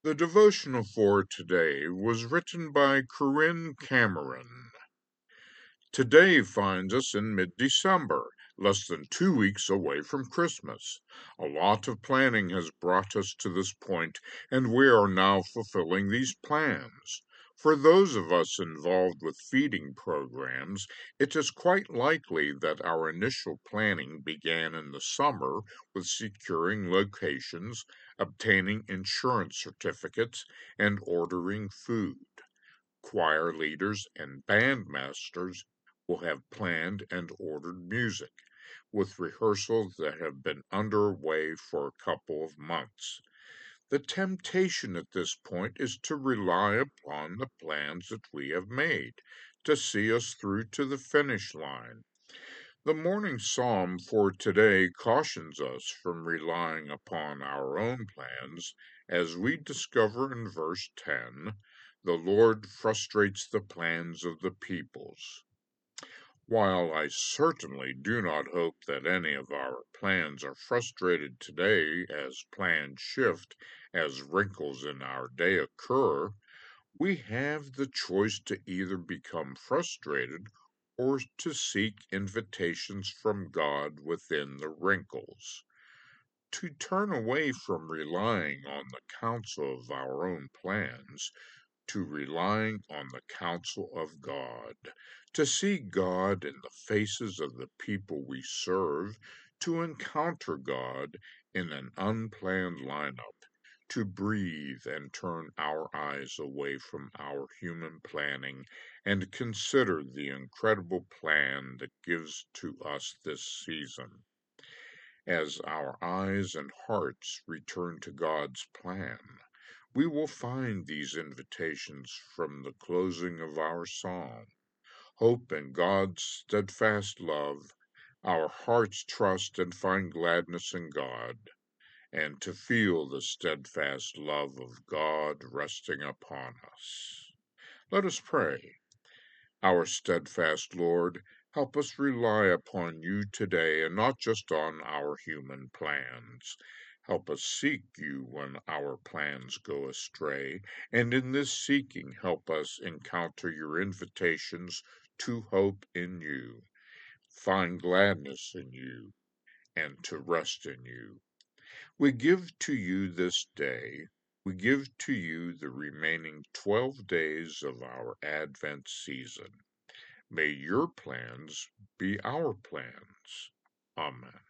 The devotional for today was written by Corinne Cameron. Today finds us in mid-December, less than 2 weeks away from Christmas. A lot of planning has brought us to this point, and we are now fulfilling these plans. For those of us involved with feeding programs, it is quite likely that our initial planning began in the summer with securing locations, obtaining insurance certificates, and ordering food. Choir leaders and bandmasters will have planned and ordered music, with rehearsals that have been underway for a couple of months. The temptation at this point is to rely upon the plans that we have made to see us through to the finish line. The morning psalm for today cautions us from relying upon our own plans, as we discover in verse 10. The Lord frustrates the plans of the peoples. While I certainly do not hope that any of our plans are frustrated today as plans shift, as wrinkles in our day occur, we have the choice to either become frustrated or to seek invitations from God within the wrinkles. To turn away from relying on the counsel of our own plans to relying on the counsel of God, to see God in the faces of the people we serve, to encounter God in an unplanned lineup, to breathe and turn our eyes away from our human planning and consider the incredible plan that gives to us this season. As our eyes and hearts return to God's plan, we will find these invitations from the closing of our psalm. Hope in God's steadfast love, our hearts trust and find gladness in God, and to feel the steadfast love of God resting upon us. Let us pray. Our steadfast Lord, help us rely upon you today and not just on our human plans. Help us seek you when our plans go astray, and in this seeking, help us encounter your invitations to hope in you, find gladness in you, and to rest in you. We give to you this day. We give to you the remaining 12 days of our Advent season. May your plans be our plans. Amen.